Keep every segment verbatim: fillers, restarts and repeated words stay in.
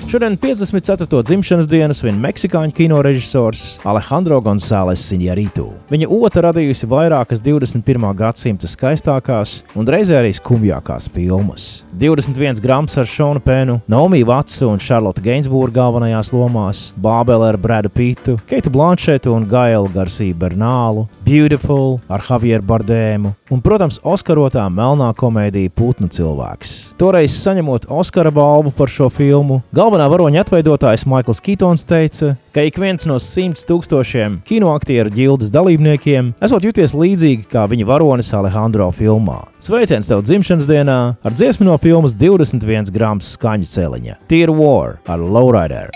Šodien piecdesmit ceturto dzimšanas dienu svin meksikāņu kino režisors Alejandro González Iñárritu. Viņa ota radījusi vairākas divdesmit pirmā gadsimta skaistākās un reizē arī skumjākās filmas. divdesmit viens grams ar Šonu Penu, Naomi Watsu un Charlotte Gainsbourg galvenajās lomās, Bābele ar Bradu Pittu, Keitu Blanšetu un Gailu Garcia Bernālu, Beautiful ar Javieru Bardēmu un, protams, oskarotā melnā komēdija Putnu cilvēks. Toreiz saņemot Oskara balvu par šo filmu, galvenā varoņa atveidotājs Maikls Kītons teica, ka ik viens no simts tūkstošiem kinoaktieru ģildes dalībniekiem esot juties līdzīgi kā viņa varonis Alejandro filmā. Sveiciens tev dzimšanas dienā ar dziesmu no filmas divdesmit viens grams skaņu celiņa. Tear War ar Lowrider.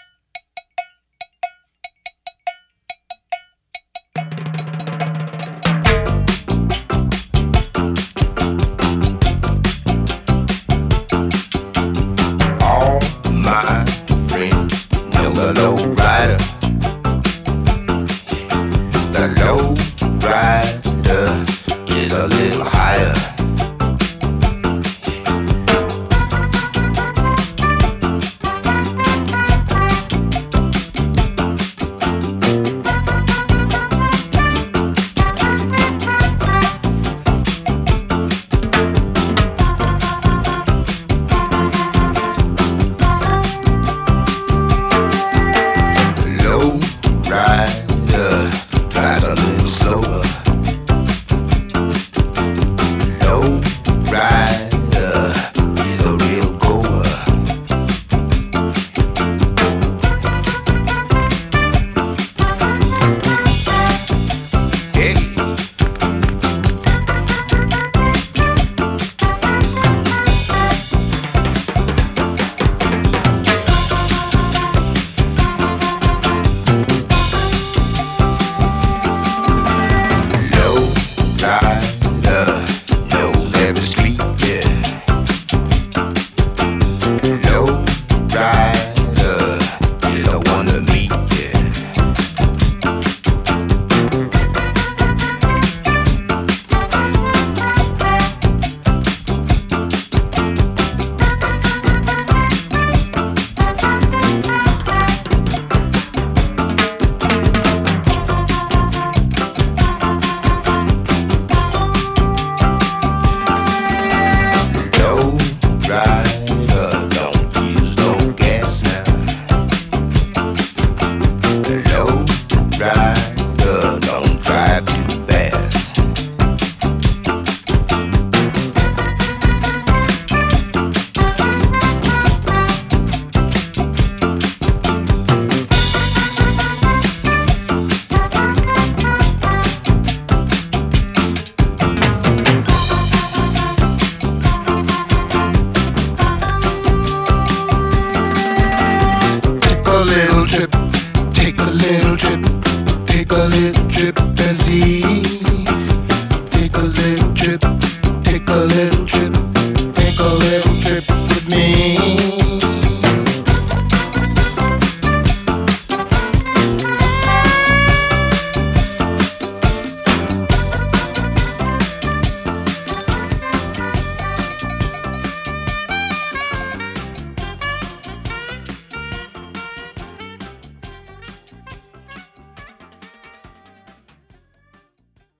Take a little trip, take a little trip and see. Take a little trip, take a little